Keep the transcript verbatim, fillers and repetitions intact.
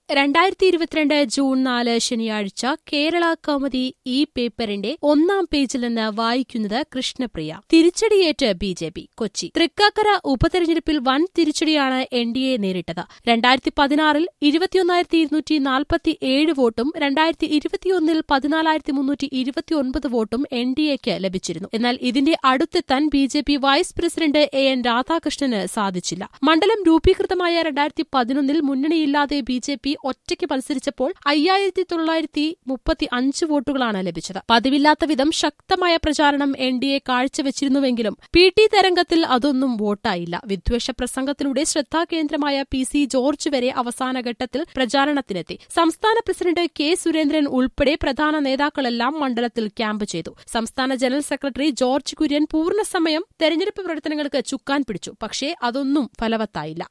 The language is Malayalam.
രണ്ടായിരത്തി ഇരുപത്തിരണ്ട് ജൂൺ നാല് ശനിയാഴ്ച കേരള കൗമുദി ഈ പേപ്പറിന്റെ ഒന്നാം പേജിൽ നിന്ന് വായിക്കുന്നത് കൃഷ്ണപ്രിയ. തിരിച്ചടിയേറ്റ് B J P. Kochi. Thrikkakara ഉപതെരഞ്ഞെടുപ്പിൽ വൻ തിരിച്ചടിയാണ് എൻ ഡി എ നേരിട്ടത്. രണ്ടായിരത്തി പതിനാറിൽ ഇരുപത്തിയൊന്നായിരത്തി ഇരുന്നൂറ്റി നാൽപ്പത്തി ഏഴ് വോട്ടും രണ്ടായിരത്തി ഇരുപത്തിയൊന്നിൽ പതിനാലായിരത്തി മുന്നൂറ്റി ഇരുപത്തിയൊൻപത് വോട്ടും എൻ ഡി എക്ക് ലഭിച്ചിരുന്നു. എന്നാൽ ഇതിന്റെ അടുത്തെത്താൻ B J P vice president A N രാധാകൃഷ്ണന് സാധിച്ചില്ല. മണ്ഡലം രൂപീകൃതമായ രണ്ടായിരത്തി പതിനൊന്നിൽ മുന്നണിയില്ലാതെ ബി ജെ പി ഒറ്റയ്ക്ക് മത്സരിച്ചപ്പോൾ അയ്യായിരത്തി തൊള്ളായിരത്തി മുപ്പത്തി അഞ്ച് വോട്ടുകളാണ് ലഭിച്ചത്. പതിവില്ലാത്ത വിധം ശക്തമായ പ്രചാരണം എൻ ഡി എ കാഴ്ചവെച്ചിരുന്നുവെങ്കിലും പി ടി തരംഗത്തിൽ അതൊന്നും വോട്ടായില്ല. വിദ്വേഷ പ്രസംഗത്തിലൂടെ ശ്രദ്ധാകേന്ദ്രമായ പി സി ജോർജ് വരെ അവസാനഘട്ടത്തിൽ പ്രചാരണത്തിനെത്തി. സംസ്ഥാന പ്രസിഡന്റ് കെ സുരേന്ദ്രൻ ഉൾപ്പെടെ പ്രധാന നേതാക്കളെല്ലാം മണ്ഡലത്തിൽ ക്യാമ്പ് ചെയ്തു. സംസ്ഥാന ജനറൽ സെക്രട്ടറി ജോർജ് കുര്യൻ പൂർണ്ണസമയം തെരഞ്ഞെടുപ്പ് പ്രവർത്തനങ്ങൾക്ക് ചുക്കാൻ പിടിച്ചു. പക്ഷേ അതൊന്നും ഫലവത്തായില്ല.